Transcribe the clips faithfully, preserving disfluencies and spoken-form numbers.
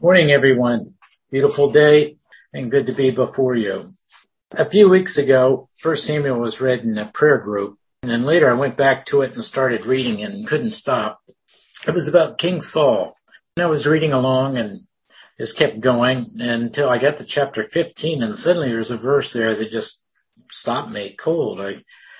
Morning, everyone. Beautiful day and good to be before you. A few weeks ago, First Samuel was read in a prayer group, and then later I went back to it and started reading and couldn't stop. It was about King Saul. And I was reading along and just kept going until I got to chapter fifteen, and suddenly there's a verse there that just stopped me cold. I,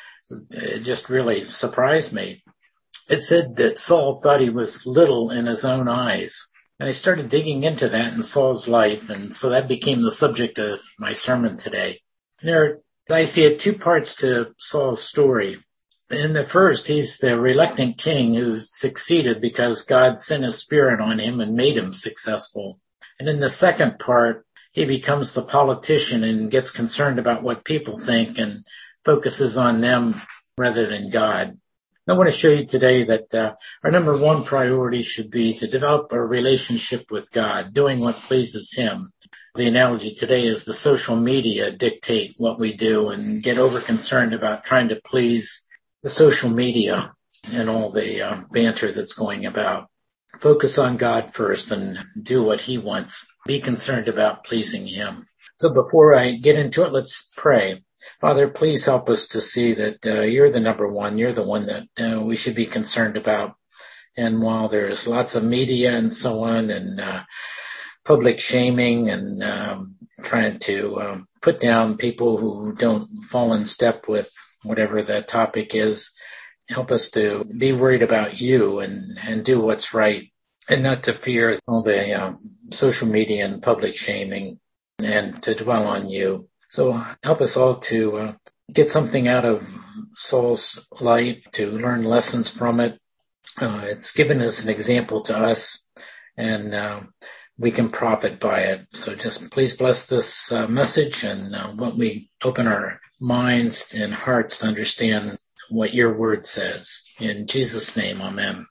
it just really surprised me. It said that Saul thought he was little in his own eyes. And I started digging into that in Saul's life, and so that became the subject of my sermon today. And there, I see it two parts to Saul's story. In the first, he's the reluctant king who succeeded because God sent his spirit on him and made him successful. And in the second part, he becomes the politician and gets concerned about what people think and focuses on them rather than God. I want to show you today that uh, our number one priority should be to develop a relationship with God, doing what pleases Him. The analogy today is the social media dictate what we do and get over concerned about trying to please the social media and all the uh, banter that's going about. Focus on God first and do what He wants. Be concerned about pleasing Him. So before I get into it, let's pray. Father, please help us to see that uh, you're the number one. You're the one that uh, we should be concerned about. And while there's lots of media and so on and uh, public shaming and um, trying to um, put down people who don't fall in step with whatever the topic is, help us to be worried about you and, and do what's right and not to fear all the um, social media and public shaming and to dwell on you. So help us all to uh, get something out of Saul's life, to learn lessons from it. Uh, it's given us an example to us, and uh, we can profit by it. So just please bless this uh, message and uh, what we open our minds and hearts to understand what your word says. In Jesus' name, amen.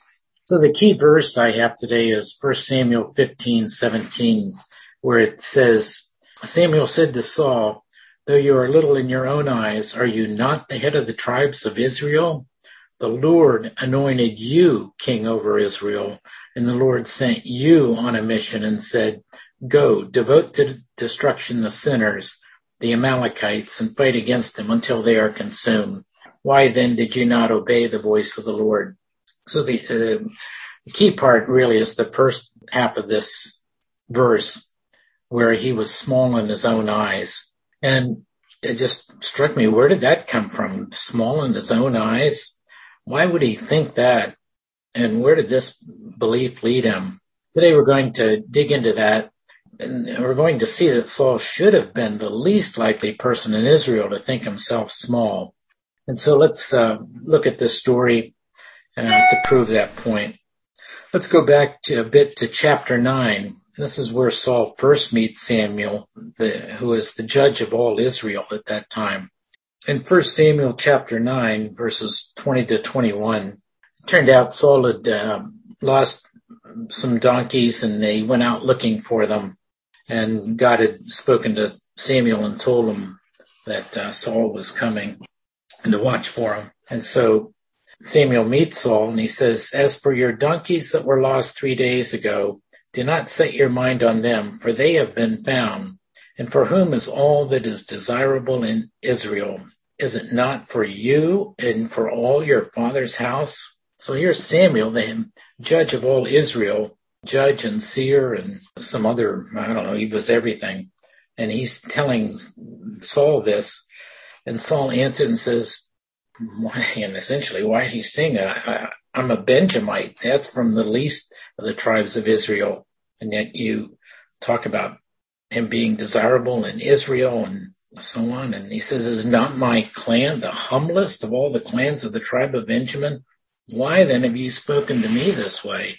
So the key verse I have today is First Samuel fifteen seventeen, where it says, Samuel said to Saul, though you are little in your own eyes, are you not the head of the tribes of Israel? The Lord anointed you king over Israel, and the Lord sent you on a mission and said, go, devote to destruction the sinners, the Amalekites, and fight against them until they are consumed. Why then did you not obey the voice of the Lord? So the, uh, the key part really is the first half of this verse, where he was small in his own eyes. And it just struck me, where did that come from? Small in his own eyes? Why would he think that? And where did this belief lead him? Today we're going to dig into that, and we're going to see that Saul should have been the least likely person in Israel to think himself small. And so let's uh, look at this story uh, to prove that point. Let's go back to a bit to chapter nine. This is where Saul first meets Samuel, the, who is the judge of all Israel at that time. In First Samuel chapter nine, verses twenty to twenty-one, it turned out Saul had uh, lost some donkeys and they went out looking for them. And God had spoken to Samuel and told him that uh, Saul was coming and to watch for him. And so Samuel meets Saul and he says, as for your donkeys that were lost three days ago, do not set your mind on them, for they have been found. And for whom is all that is desirable in Israel? Is it not for you and for all your father's house? So here's Samuel, the judge of all Israel, judge and seer and some other, I don't know, he was everything. And he's telling Saul this. And Saul answered and says, why, and essentially, why is he saying that? I, I, I'm a Benjamite. That's from the least of the tribes of Israel. And yet you talk about him being desirable in Israel and so on. And he says, is not my clan the humblest of all the clans of the tribe of Benjamin? Why then have you spoken to me this way?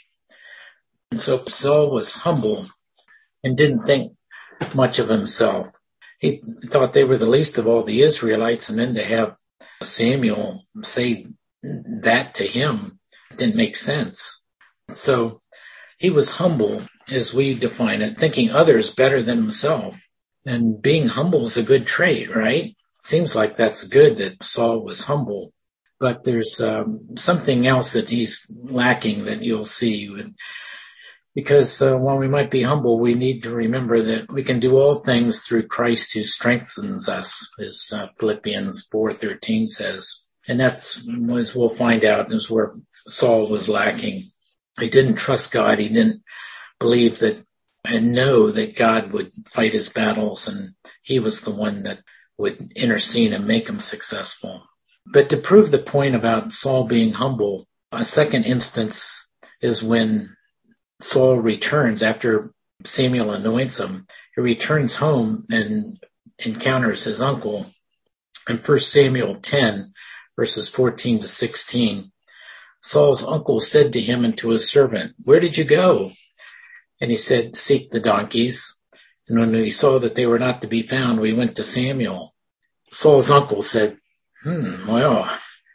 And so Saul was humble and didn't think much of himself. He thought they were the least of all the Israelites, and then to have Samuel say that to him didn't make sense. So he was humble, as we define it, thinking others better than himself. And being humble is a good trait, right? Seems like that's good that Saul was humble. But there's um, something else that he's lacking that you'll see. Because uh, while we might be humble, we need to remember that we can do all things through Christ who strengthens us, as uh, Philippians four thirteen says. And that's, as we'll find out, is where Saul was lacking. He didn't trust God. He didn't believe that and know that God would fight his battles, and he was the one that would intercede and make him successful. But to prove the point about Saul being humble, a second instance is when Saul returns after Samuel anoints him. He returns home and encounters his uncle. In First Samuel ten, verses fourteen to sixteen, Saul's uncle said to him and to his servant, "Where did you go?" And he said, "Seek the donkeys." And when we saw that they were not to be found, we went to Samuel. Saul's uncle said, hmm, well,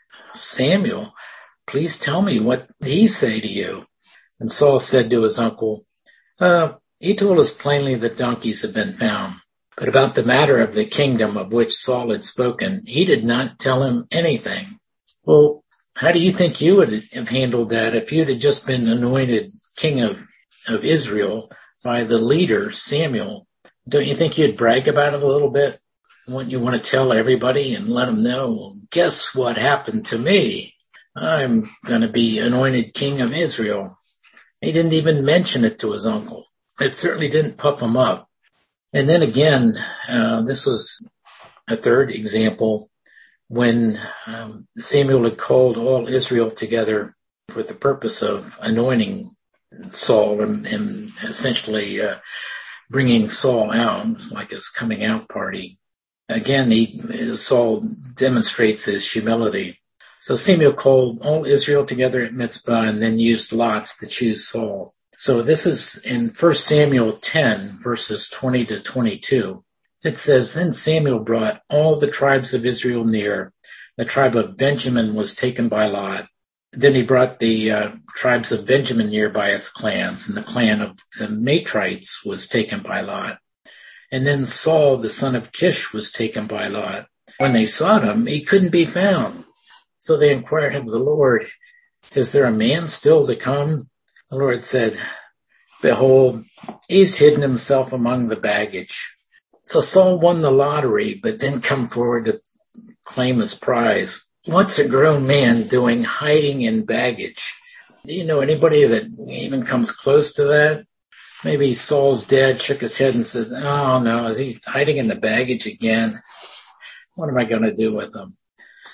Samuel, please tell me what he say to you. And Saul said to his uncle, uh, he told us plainly that donkeys had been found. But about the matter of the kingdom of which Saul had spoken, he did not tell him anything. Well, how do you think you would have handled that if you'd have just been anointed king of, of Israel by the leader, Samuel? Don't you think you'd brag about it a little bit? Wouldn't you want to tell everybody and let them know, well, guess what happened to me? I'm going to be anointed king of Israel. He didn't even mention it to his uncle. It certainly didn't puff him up. And then again, uh, this was a third example when um, Samuel had called all Israel together for the purpose of anointing Saul and, and essentially uh, bringing Saul out. It was like his coming out party. Again, he, Saul demonstrates his humility. So Samuel called all Israel together at Mizpah and then used lots to choose Saul. So this is in First Samuel ten, verses twenty to twenty-two. It says, Then Samuel brought all the tribes of Israel near. The tribe of Benjamin was taken by lot. Then he brought the uh, tribes of Benjamin near by its clans, and the clan of the Matrites was taken by lot. And then Saul, the son of Kish, was taken by lot. When they sought him, he couldn't be found. So they inquired of the Lord, Is there a man still to come? The Lord said, Behold, he's hidden himself among the baggage. So Saul won the lottery, but didn't come forward to claim his prize. What's a grown man doing hiding in baggage? Do you know anybody that even comes close to that? Maybe Saul's dad shook his head and says, oh no, is he hiding in the baggage again? What am I going to do with him?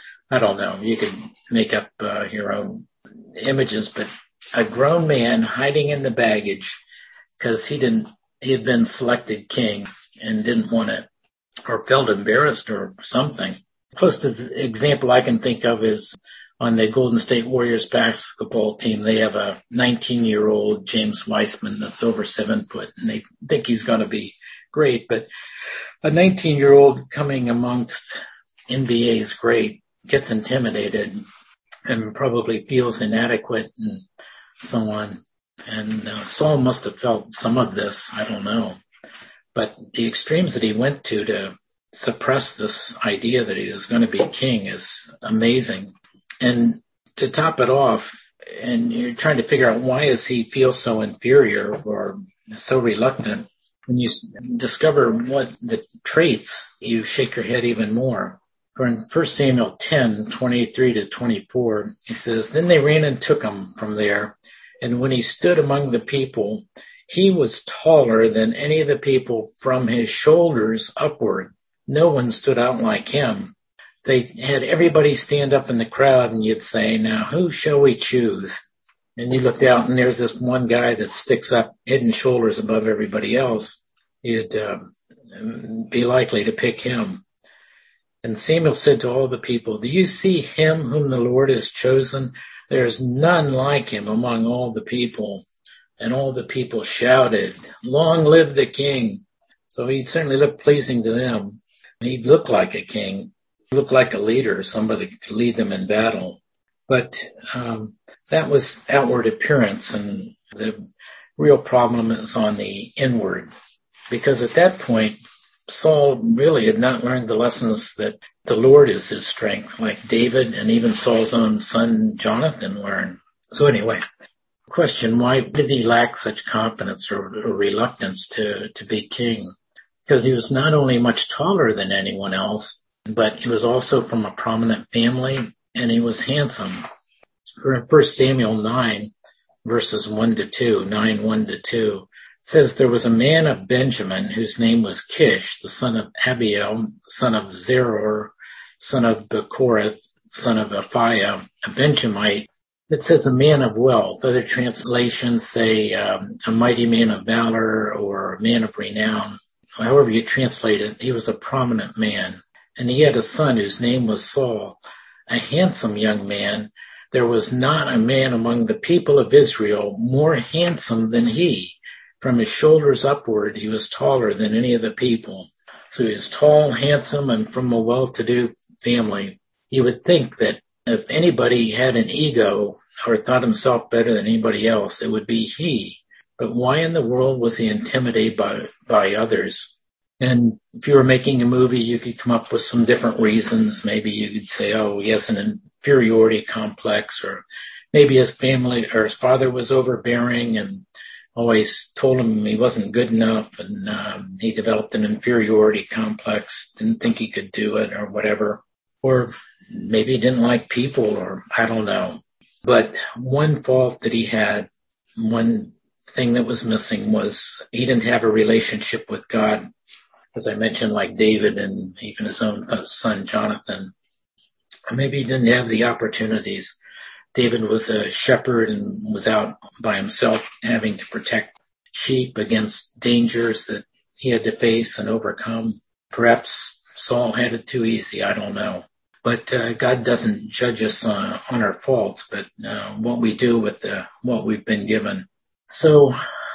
I don't know. You could make up uh, your own images, but a grown man hiding in the baggage because he didn't, he had been selected king and didn't want to, or felt embarrassed or something. Closest example I can think of is on the Golden State Warriors basketball team. They have a nineteen-year-old James Wiseman that's over seven foot, and they think he's going to be great. But a nineteen-year-old coming amongst N B A's great gets intimidated and probably feels inadequate and so on. And uh, Saul must have felt some of this. I don't know. But the extremes that he went to to suppress this idea that he was going to be king is amazing. And to top it off, and you're trying to figure out why does he feel so inferior or so reluctant, when you discover what the traits, you shake your head even more. For in First Samuel ten, twenty-three to twenty-four, he says, Then they ran and took him from there, and when he stood among the people, he was taller than any of the people from his shoulders upward. No one stood out like him. They had everybody stand up in the crowd and you'd say, now who shall we choose? And you looked out and there's this one guy that sticks up head and shoulders above everybody else. You'd uh, be likely to pick him. And Samuel said to all the people, Do you see him whom the Lord has chosen? There is none like him among all the people. And all the people shouted, Long live the king. So he certainly looked pleasing to them. He looked like a king. He looked like a leader, somebody could lead them in battle. But um, that was outward appearance, and the real problem is on the inward. Because at that point, Saul really had not learned the lessons that the Lord is his strength, like David and even Saul's own son Jonathan learned. So anyway, question, why did he lack such confidence or, or reluctance to, to be king? Because he was not only much taller than anyone else, but he was also from a prominent family, and he was handsome. In First Samuel nine, verses one to two, nine, one to two, it says, there was a man of Benjamin whose name was Kish, the son of Abiel, son of Zeror, son of Bechorath, son of Aphiah, a Benjamite. It says a man of wealth. Other translations say um, a mighty man of valor or a man of renown. However you translate it, he was a prominent man. And he had a son whose name was Saul, a handsome young man. There was not a man among the people of Israel more handsome than he. From his shoulders upward, he was taller than any of the people. So he was tall, handsome, and from a well-to-do family. You would think that if anybody had an ego or thought himself better than anybody else, it would be he. But why in the world was he intimidated by, by others? And if you were making a movie, you could come up with some different reasons. Maybe you could say, oh, he has an inferiority complex, or maybe his family or his father was overbearing and always told him he wasn't good enough, and um, he developed an inferiority complex, didn't think he could do it or whatever. Or maybe he didn't like people, or I don't know. But one fault that he had, one thing that was missing, was he didn't have a relationship with God. As I mentioned, like David and even his own son, Jonathan. Maybe he didn't have the opportunities. David was a shepherd and was out by himself, having to protect sheep against dangers that he had to face and overcome. Perhaps Saul had it too easy. I don't know. But uh, God doesn't judge us uh, on our faults, but uh, what we do with the, what we've been given. So,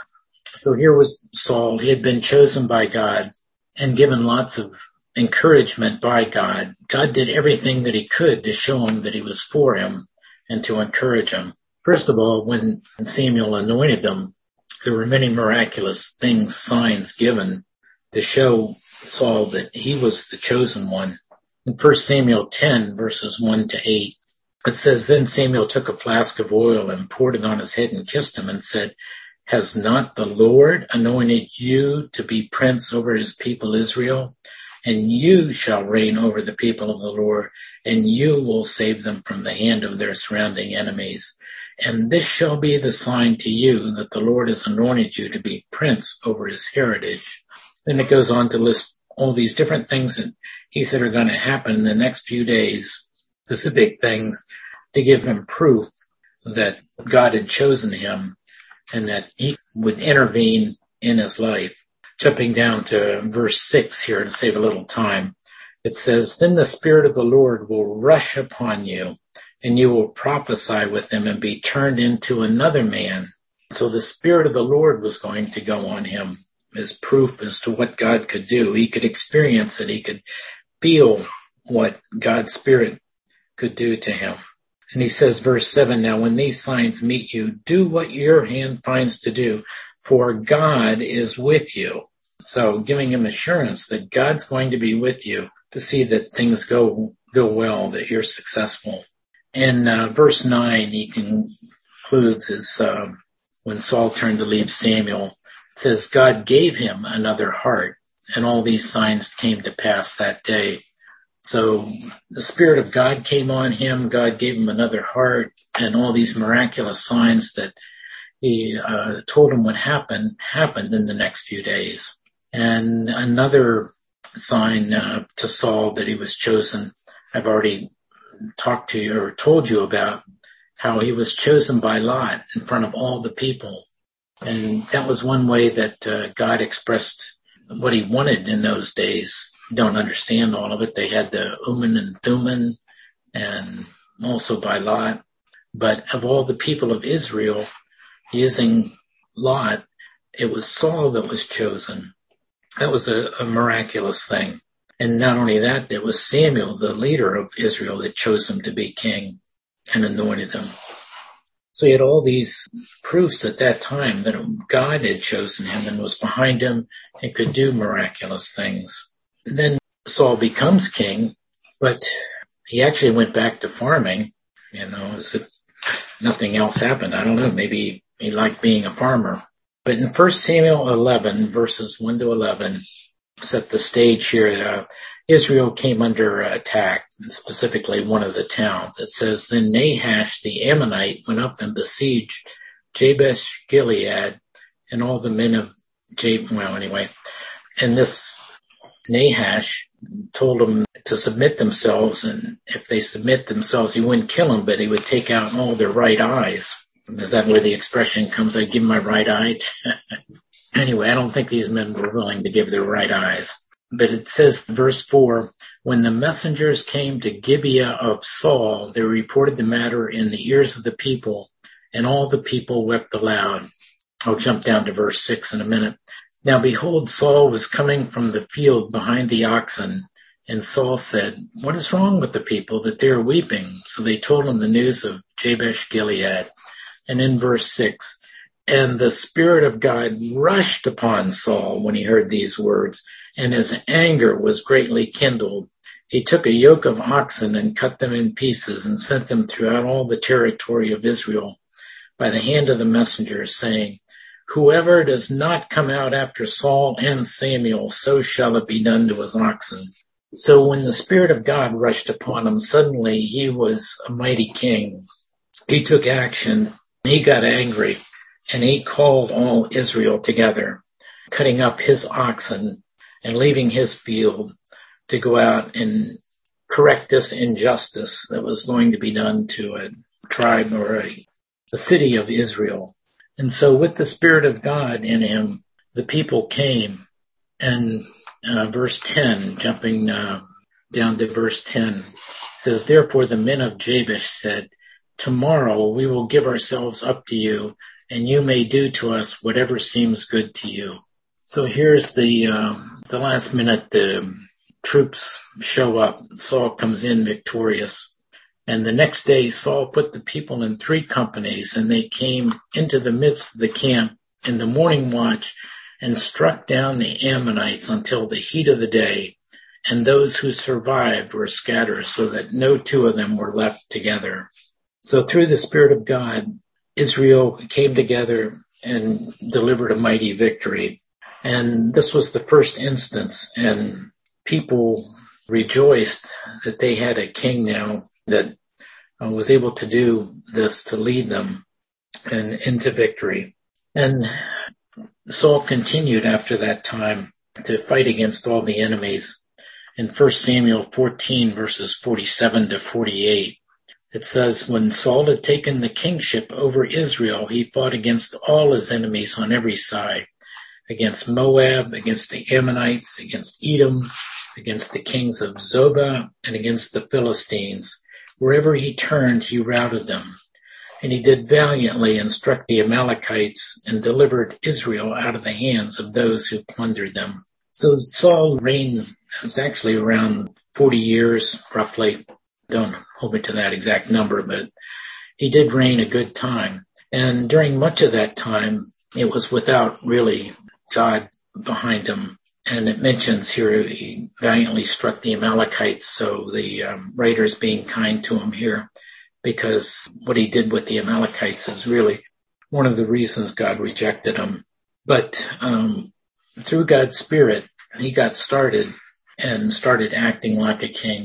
so here was Saul. He had been chosen by God and given lots of encouragement by God. God did everything that he could to show him that he was for him and to encourage him. First of all, when Samuel anointed him, there were many miraculous things, signs given to show Saul that he was the chosen one. In First Samuel ten, verses one to eight, it says, then Samuel took a flask of oil and poured it on his head and kissed him and said, has not the Lord anointed you to be prince over his people Israel? And you shall reign over the people of the Lord, and you will save them from the hand of their surrounding enemies. And this shall be the sign to you that the Lord has anointed you to be prince over his heritage. Then it goes on to list all these different things that he said are going to happen in the next few days, specific things to give him proof that God had chosen him and that he would intervene in his life. Jumping down to verse six here to save a little time, it says, then the Spirit of the Lord will rush upon you, and you will prophesy with him and be turned into another man. So the Spirit of the Lord was going to go on him as proof as to what God could do. He could experience it. He could feel what God's Spirit could do to him. And he says, verse seven, now when these signs meet you, do what your hand finds to do, for God is with you. So giving him assurance that God's going to be with you to see that things go go well, that you're successful. In uh, verse nine, he concludes as uh, when Saul turned to leave Samuel, it says, God gave him another heart, and all these signs came to pass that day. So the Spirit of God came on him. God gave him another heart, and all these miraculous signs that he uh, told him would happen, happened in the next few days. And another sign uh, to Saul that he was chosen, I've already talked to you or told you about how he was chosen by Lot in front of all the people. And that was one way that uh, God expressed what he wanted in those days. Don't understand all of it. They had the Urim and Thummim, and also by Lot. But of all the people of Israel, using Lot, it was Saul that was chosen. That was a, a miraculous thing. And not only that, it was Samuel, the leader of Israel, that chose him to be king and anointed him. So he had all these proofs at that time that God had chosen him and was behind him and could do miraculous things. And then Saul becomes king, but he actually went back to farming, you know, as if nothing else happened. I don't know, maybe he liked being a farmer. But in First Samuel eleven, verses one to eleven, set the stage here. Uh, Israel came under attack, specifically one of the towns. It says, Then Nahash the Ammonite went up and besieged Jabesh Gilead, and all the men of Jab, well, anyway. And this Nahash told them to submit themselves, and if they submit themselves, he wouldn't kill them, but he would take out all their right eyes. Is that where the expression comes, I give my right eye? Anyway, I don't think these men were willing to give their right eyes. But it says, verse four, when the messengers came to Gibeah of Saul, they reported the matter in the ears of the people, and all the people wept aloud. I'll jump down to verse six in a minute. Now behold, Saul was coming from the field behind the oxen, and Saul said, What is wrong with the people that they are weeping? So they told him the news of Jabesh Gilead. And in verse six, and the Spirit of God rushed upon Saul when he heard these words, and his anger was greatly kindled. He took a yoke of oxen and cut them in pieces and sent them throughout all the territory of Israel by the hand of the messengers, saying, Whoever does not come out after Saul and Samuel, so shall it be done to his oxen. So when the Spirit of God rushed upon him, suddenly he was a mighty king. He took action. He got angry, and he called all Israel together, cutting up his oxen and leaving his field to go out and correct this injustice that was going to be done to a tribe or a, a city of Israel. And so with the Spirit of God in him, the people came. And uh, verse ten, jumping uh, down to verse ten, says, Therefore the men of Jabesh said, Tomorrow we will give ourselves up to you, and you may do to us whatever seems good to you. So here's the uh, the last minute, the troops show up. Saul comes in victorious. And the next day Saul put the people in three companies, and they came into the midst of the camp in the morning watch and struck down the Ammonites until the heat of the day. And those who survived were scattered, so that no two of them were left together. So through the Spirit of God, Israel came together and delivered a mighty victory. And this was the first instance, and people rejoiced that they had a king now that uh, was able to do this, to lead them and into victory. And Saul continued after that time to fight against all the enemies. In First Samuel fourteen, verses forty-seven to forty-eight, it says, When Saul had taken the kingship over Israel, he fought against all his enemies on every side, against Moab, against the Ammonites, against Edom, against the kings of Zobah, and against the Philistines. Wherever he turned, he routed them. And he did valiantly and struck the Amalekites and delivered Israel out of the hands of those who plundered them. So Saul reigned, it was actually around forty years, roughly. Don't hold me to that exact number, but he did reign a good time. And during much of that time, it was without really God behind him. And it mentions here he valiantly struck the Amalekites, so the um, writer is being kind to him here, because what he did with the Amalekites is really one of the reasons God rejected him. But um, through God's Spirit, he got started and started acting like a king,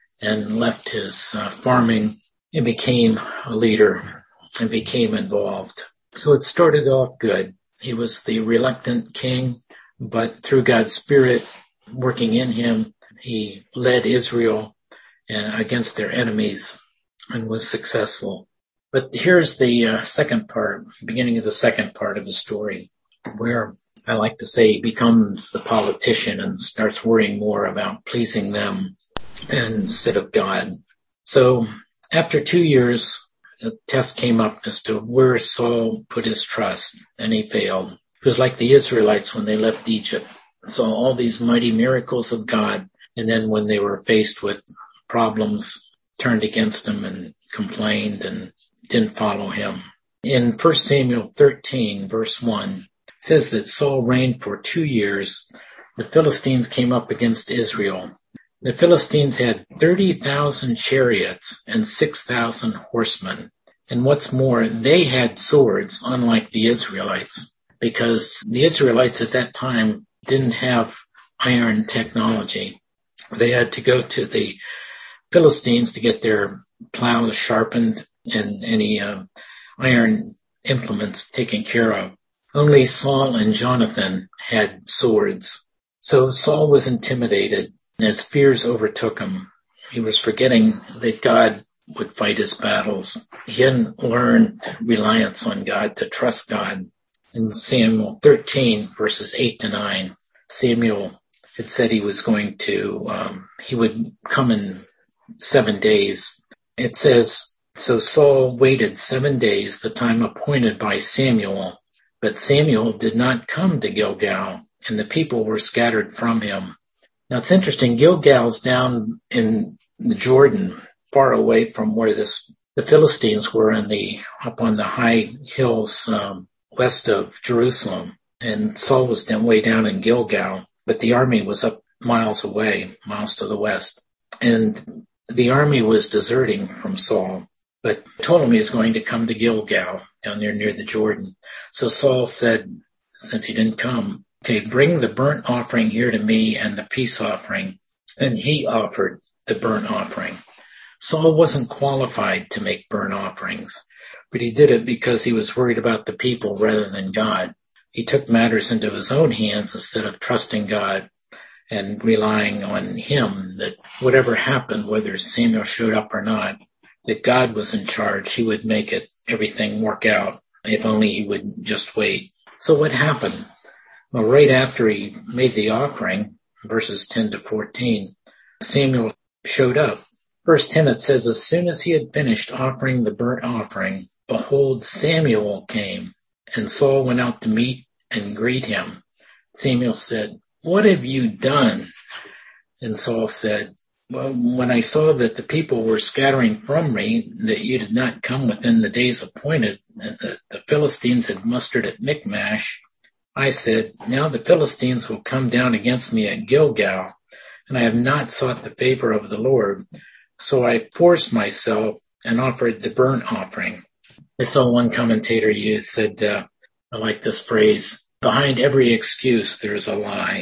and left his uh, farming and became a leader and became involved. So it started off good. He was the reluctant king, but through God's Spirit working in him, he led Israel uh, against their enemies and was successful. But here's the uh, second part, beginning of the second part of the story, where I like to say he becomes the politician and starts worrying more about pleasing them instead of God. So after two years, the test came up as to where Saul put his trust, and he failed. It was like the Israelites when they left Egypt. So all these mighty miracles of God, and then when they were faced with problems, turned against him and complained and didn't follow him. In First Samuel thirteen, verse one, it says that Saul reigned for two years. The Philistines came up against Israel. The Philistines had thirty thousand chariots and six thousand horsemen, And what's more, they had swords, unlike the Israelites, because the Israelites at that time didn't have iron technology. They had to go to the Philistines to get their plows sharpened and any uh, iron implements taken care of. Only Saul and Jonathan had swords. So Saul was intimidated as fears overtook him. He was forgetting that God would fight his battles. He hadn't learned reliance on God, to trust God. In Samuel thirteen, verses eight to nine, Samuel had said he was going to, um, he would come in seven days. It says, so Saul waited seven days, the time appointed by Samuel, but Samuel did not come to Gilgal, and the people were scattered from him. Now it's interesting, Gilgal's down in the Jordan, far away from where this the Philistines were in the up on the high hills um, west of Jerusalem, and Saul was down way down in Gilgal, but the army was up miles away, miles to the west, and the army was deserting from Saul. But told him he was going to come to Gilgal down there near the Jordan. So Saul said, since he didn't come, okay, bring the burnt offering here to me and the peace offering. And he offered the burnt offering. Saul wasn't qualified to make burnt offerings, but he did it because he was worried about the people rather than God. He took matters into his own hands instead of trusting God and relying on him, that whatever happened, whether Samuel showed up or not, that God was in charge. He would make it, everything work out, if only he would just wait. So what happened? Well, right after he made the offering, verses ten to fourteen, Samuel showed up. Verse ten, it says, as soon as he had finished offering the burnt offering, behold, Samuel came, and Saul went out to meet and greet him. Samuel said, what have you done? And Saul said, well, when I saw that the people were scattering from me, that you did not come within the days appointed, and that the Philistines had mustered at Michmash, I said, now the Philistines will come down against me at Gilgal, and I have not sought the favor of the Lord. So I forced myself and offered the burnt offering. I saw one commentator use, said, uh, I like this phrase, behind every excuse there's a lie.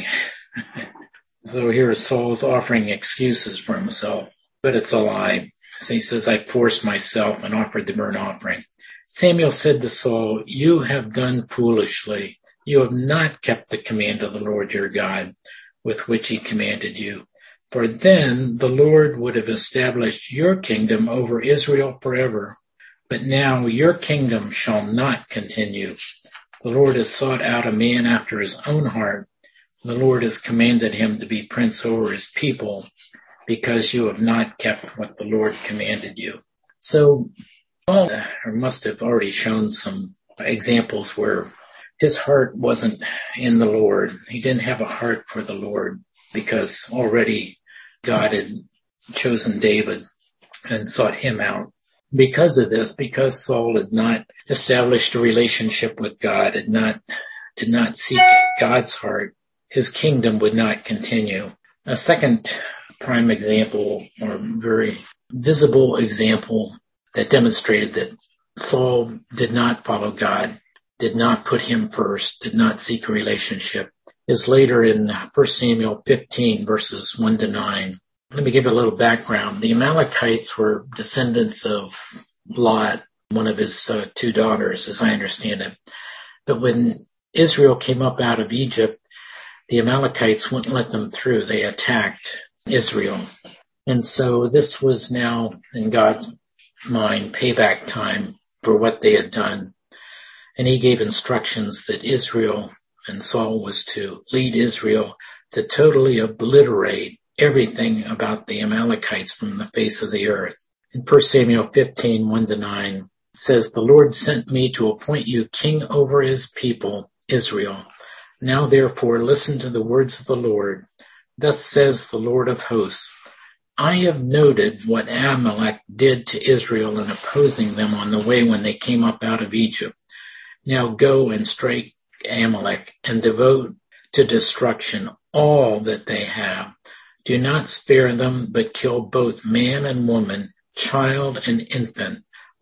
So here Saul's offering excuses for himself, but it's a lie. So he says, I forced myself and offered the burnt offering. Samuel said to Saul, you have done foolishly. You have not kept the command of the Lord your God, with which he commanded you. For then the Lord would have established your kingdom over Israel forever. But now your kingdom shall not continue. The Lord has sought out a man after his own heart. The Lord has commanded him to be prince over his people, because you have not kept what the Lord commanded you. So Saul must have already shown some examples where his heart wasn't in the Lord. He didn't have a heart for the Lord, because already God had chosen David and sought him out. Because of this, because Saul had not established a relationship with God, had not, did not seek God's heart, his kingdom would not continue. A second prime example, or very visible example, that demonstrated that Saul did not follow God, did not put him first, did not seek a relationship, is later in First Samuel fifteen, verses one to nine. Let me give you a little background. The Amalekites were descendants of Lot, one of his uh, two daughters, as I understand it. But when Israel came up out of Egypt, the Amalekites wouldn't let them through. They attacked Israel. And so this was now, in God's mind, payback time for what they had done. And he gave instructions that Israel, and Saul was to lead Israel to totally obliterate everything about the Amalekites from the face of the earth. In First Samuel fifteen, one to nine, it says, the Lord sent me to appoint you king over his people, Israel. Now therefore listen to the words of the Lord. Thus says the Lord of hosts, I have noted what Amalek did to Israel in opposing them on the way when they came up out of Egypt. Now go and strike Amalek and devote to destruction all that they have. Do not spare them, but kill both man and woman, child and infant,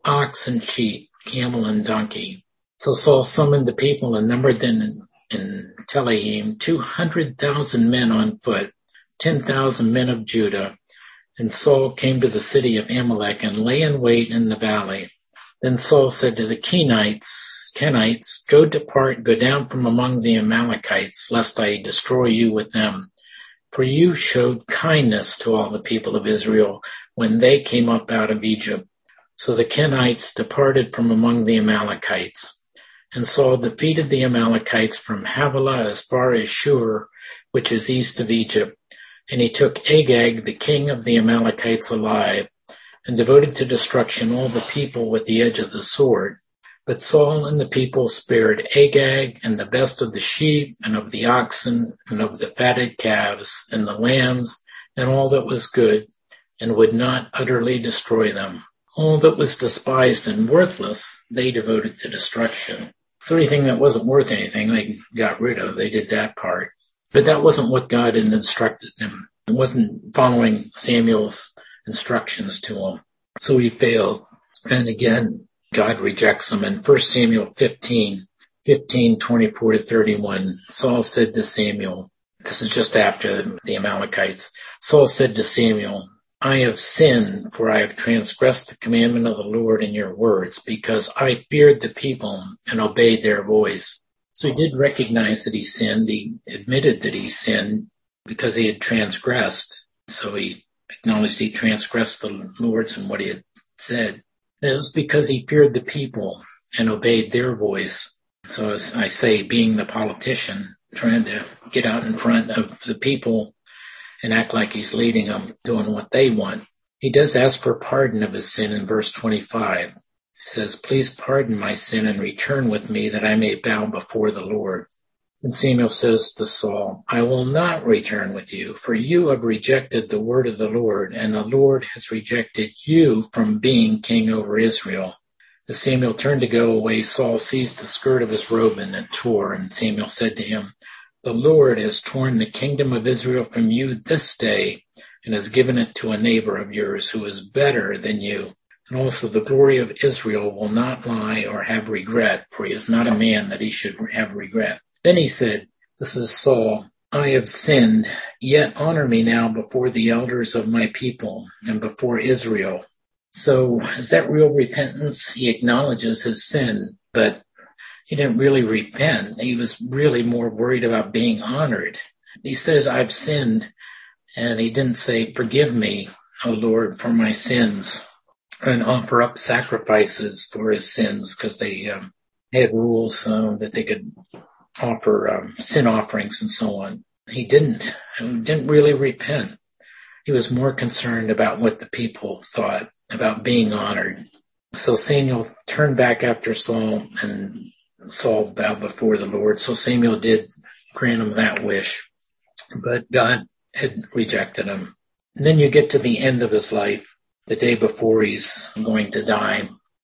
ox and sheep, camel and donkey. So Saul summoned the people and numbered them in, in Telaim, two hundred thousand men on foot, ten thousand men of Judah. And Saul came to the city of Amalek and lay in wait in the valley. Then Saul said to the Kenites, Kenites, go depart, go down from among the Amalekites, lest I destroy you with them. For you showed kindness to all the people of Israel when they came up out of Egypt. So the Kenites departed from among the Amalekites. And Saul defeated the Amalekites from Havilah as far as Shur, which is east of Egypt. And he took Agag, the king of the Amalekites, alive, and devoted to destruction all the people with the edge of the sword. But Saul and the people spared Agag and the best of the sheep and of the oxen and of the fatted calves and the lambs and all that was good, and would not utterly destroy them. All that was despised and worthless they devoted to destruction. So anything that wasn't worth anything they got rid of. They did that part. But that wasn't what God had instructed them. It wasn't following Samuel's instructions to him. So he failed. And again, God rejects him. In First Samuel fifteen, fifteen, twenty-four to thirty-one, Saul said to Samuel, this is just after the Amalekites, Saul said to Samuel, I have sinned, for I have transgressed the commandment of the Lord in your words, because I feared the people and obeyed their voice. So he did recognize that he sinned. He admitted that he sinned because he had transgressed. So he acknowledged he transgressed the Lord's and what he had said. And it was because he feared the people and obeyed their voice. So as I say, being the politician, trying to get out in front of the people and act like he's leading them, doing what they want. He does ask for pardon of his sin in verse twenty-five. He says, please pardon my sin and return with me that I may bow before the Lord. And Samuel says to Saul, I will not return with you, for you have rejected the word of the Lord, and the Lord has rejected you from being king over Israel. As Samuel turned to go away, Saul seized the skirt of his robe and it tore, and Samuel said to him, the Lord has torn the kingdom of Israel from you this day, and has given it to a neighbor of yours who is better than you. And also the glory of Israel will not lie or have regret, for he is not a man that he should have regret. Then he said, this is Saul, I have sinned, yet honor me now before the elders of my people and before Israel. So is that real repentance? He acknowledges his sin, but he didn't really repent. He was really more worried about being honored. He says, I've sinned, and he didn't say, forgive me, O Lord, for my sins, and offer up sacrifices for his sins, because they um, had rules uh, that they could offer um, sin offerings and so on. He didn't. He didn't really repent. He was more concerned about what the people thought, about being honored. So Samuel turned back after Saul, and Saul bowed before the Lord. So Samuel did grant him that wish, but God had rejected him. And then you get to the end of his life, the day before he's going to die,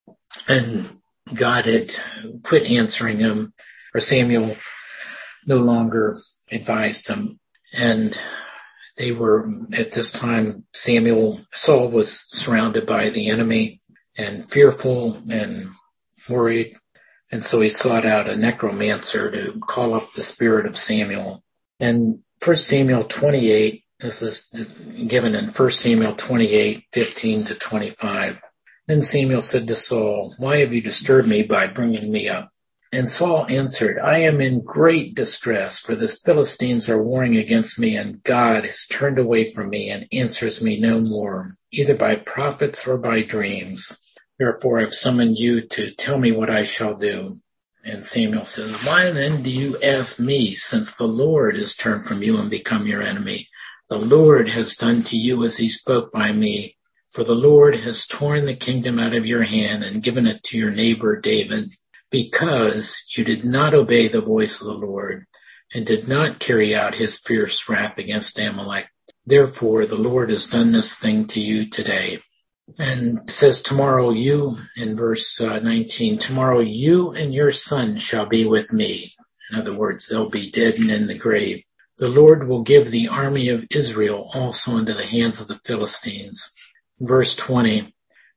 and God had quit answering him, or Samuel no longer advised him. And they were, at this time, Samuel, Saul was surrounded by the enemy and fearful and worried. And so he sought out a necromancer to call up the spirit of Samuel. And First Samuel twenty-eight, this is given in First Samuel twenty-eight, fifteen to twenty-five. Then Samuel said to Saul, why have you disturbed me by bringing me up? And Saul answered, I am in great distress, for the Philistines are warring against me, and God has turned away from me and answers me no more, either by prophets or by dreams. Therefore I have summoned you to tell me what I shall do. And Samuel says, why then do you ask me, since the Lord has turned from you and become your enemy? The Lord has done to you as he spoke by me, for the Lord has torn the kingdom out of your hand and given it to your neighbor David, because you did not obey the voice of the Lord and did not carry out his fierce wrath against Amalek. Therefore the Lord has done this thing to you today. And says, tomorrow you, in verse uh, nineteen, tomorrow you and your son shall be with me. In other words, they'll be dead and in the grave. The Lord will give the army of Israel also into the hands of the Philistines. Verse twenty,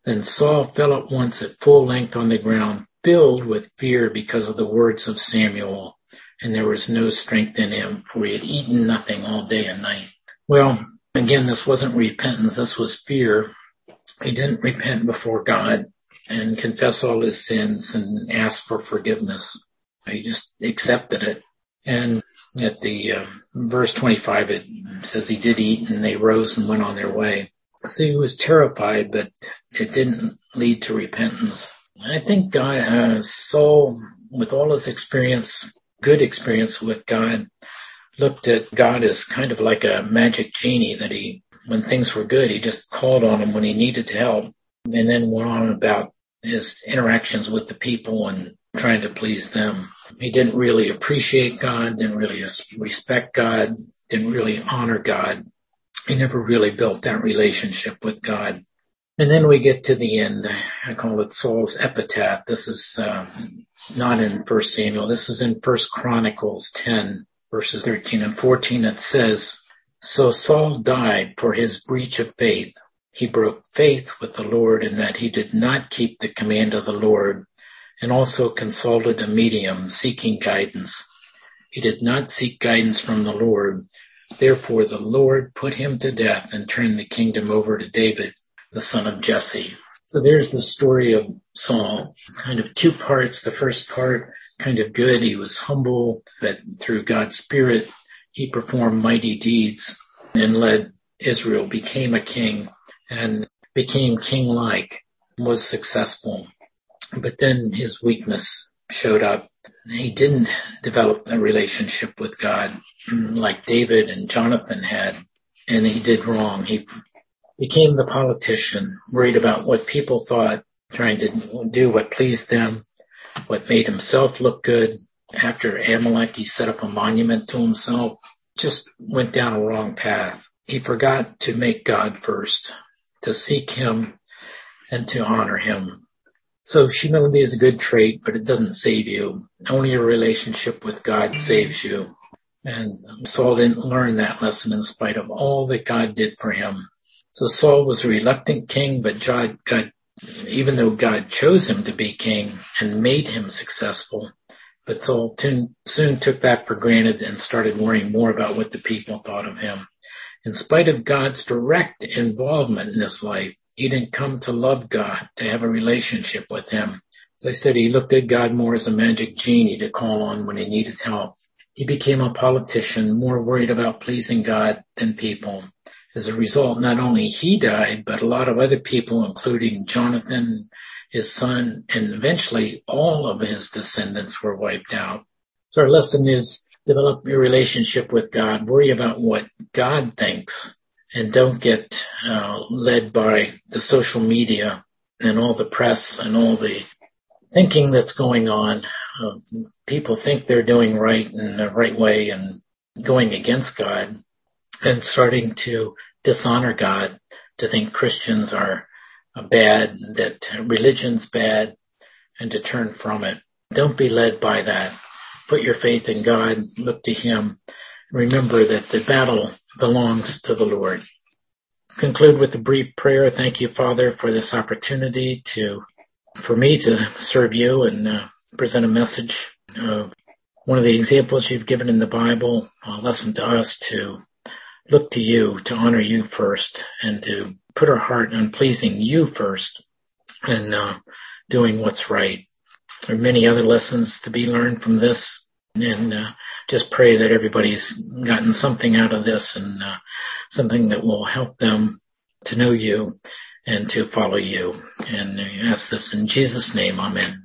Then Saul fell at once at full length on the ground, filled with fear because of the words of Samuel, and there was no strength in him, for he had eaten nothing all day and night. Well, again, this wasn't repentance, this was fear. He didn't repent before God and confess all his sins and ask for forgiveness. He just accepted it. And at the uh, verse twenty-five, it says he did eat and they rose and went on their way. So he was terrified, but it didn't lead to repentance. I think God, uh, Saul, with all his experience, good experience with God, looked at God as kind of like a magic genie that he, when things were good, he just called on him when he needed help, and then went on about his interactions with the people and trying to please them. He didn't really appreciate God, didn't really respect God, didn't really honor God. He never really built that relationship with God. And then we get to the end. I call it Saul's epitaph. This is uh, not in First Samuel. This is in First Chronicles ten, verses thirteen and fourteen. It says, "So Saul died for his breach of faith. He broke faith with the Lord in that he did not keep the command of the Lord, and also consulted a medium seeking guidance. He did not seek guidance from the Lord. Therefore the Lord put him to death and turned the kingdom over to David, the son of Jesse." So there's the story of Saul, kind of two parts. The first part, kind of good. He was humble, but through God's Spirit, he performed mighty deeds and led Israel, became a king, and became king-like, was successful. But then his weakness showed up. He didn't develop a relationship with God like David and Jonathan had, and he did wrong. He became the politician, worried about what people thought, trying to do what pleased them, what made himself look good. After Amalek, he set up a monument to himself, just went down a wrong path. He forgot to make God first, to seek him and to honor him. So humility is a good trait, but it doesn't save you. Only a relationship with God saves you. And Saul didn't learn that lesson in spite of all that God did for him. So Saul was a reluctant king, but God, God, even though God chose him to be king and made him successful, but Saul soon, soon took that for granted and started worrying more about what the people thought of him. In spite of God's direct involvement in his life, he didn't come to love God, to have a relationship with him. As I said, he looked at God more as a magic genie to call on when he needed help. He became a politician, more worried about pleasing God than people. As a result, not only he died, but a lot of other people, including Jonathan, his son, and eventually all of his descendants were wiped out. So our lesson is develop your relationship with God. Worry about what God thinks, and don't get uh, led by the social media and all the press and all the thinking that's going on. Uh, people think they're doing right in the right way and going against God and starting to dishonor God, to think Christians are bad, that religion's bad, and to turn from it. Don't be led by that. Put your faith in God, look to him. Remember that the battle belongs to the Lord. Conclude with a brief prayer. Thank you, Father, for this opportunity to, for me to serve you and uh, present a message of one of the examples you've given in the Bible, a lesson to us to look to you, to honor you first, and to put our heart on pleasing you first and uh, doing what's right. There are many other lessons to be learned from this, and uh, just pray that everybody's gotten something out of this and uh, something that will help them to know you and to follow you. And I ask this in Jesus' name, amen.